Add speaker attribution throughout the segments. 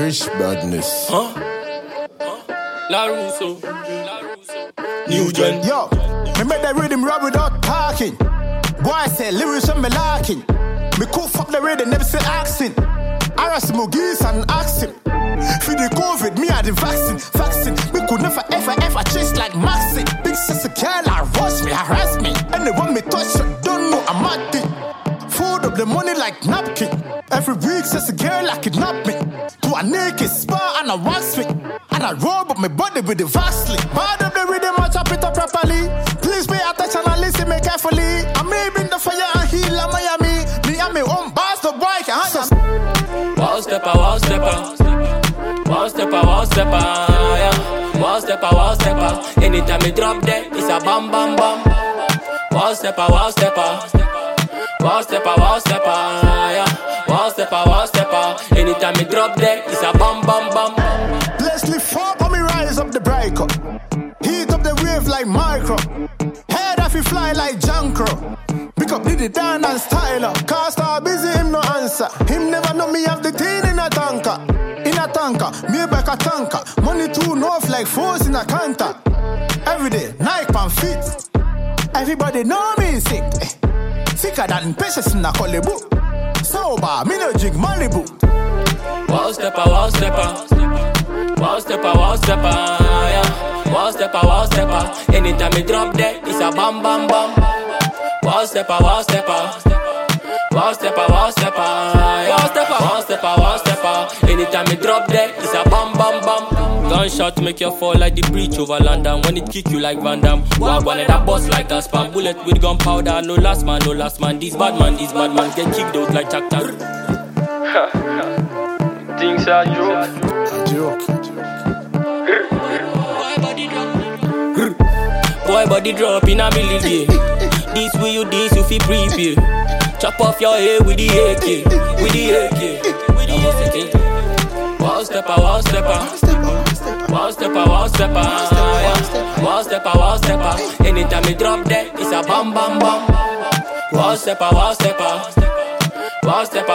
Speaker 1: Rich badness.
Speaker 2: La Russo. New Gen.
Speaker 3: Yo, me make the rhythm rap without talking. Boy say lyrics on me lacking. Me cool fuck the rhythm, never say accent. Arras Mugis and accent. For the COVID, me had the vaccine. Me could never ever chase like Maxine. Big sister girl, rush me, harass me. Anyone me touch, don't know I'm mad thing. Fold up the money like napkin. Every week, says a girl like kidnap me. To a naked spa and a wax me. And I roll up my body with the Vaseline. Bad up the rhythm, I chop it up properly. Please pay attention and listen me carefully. I may bring the fire and heal a Miami. Me and me own boss, the boy can handle.
Speaker 2: Wall stepper, wall stepper. Wall stepper, wall stepper, yeah. Wall stepper, wall stepper. Anytime me drop dead, it's a bam bam bam. Wall stepper, wall stepper. Wall stepper, yeah. Wall stepper. Anytime me drop dead, it's a bam bam bam.
Speaker 3: Leslie fuck on me rise up the breaker. Heat up the wave like micro. Head off he fly like Jankro. Pick up Diddy down and styler. Car star busy, him no answer. Him never know me have the thing in a tanker. In a tanker, me back a tanker. Money too north like force in a canter. Every day, Nike and fit. Everybody know me sick. Sicker than patience in a Hollywood. Sober, me no drink Malibu.
Speaker 2: Wall stepper, wall stepper. Wall stepper, wall stepper, yeah. Wall stepper, wall stepper. Anytime me drop dead, it's a bam bam bam. Wall stepper, wall stepper. Wall stepper, wall stepper, yeah. Wall stepper. Anytime me drop dead, it's a bam bam bam. Gunshot make you fall like the breach over London. When it kick you like Van Damme. Walk one and that bust like a spam. Bullet with gunpowder. No last man. These bad man get kicked out like Jack Tan. Things are joke. Boy body drop in a million. This will you feel prepare. Chop off your head with the AK. Wall stepper. Wall stepper. Anytime me drop dead, it's a bam bam bam. Wall stepper.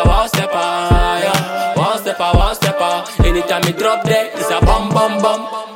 Speaker 2: Yeah. Wall stepper. Anytime me drop dead, it's a bam bam bam.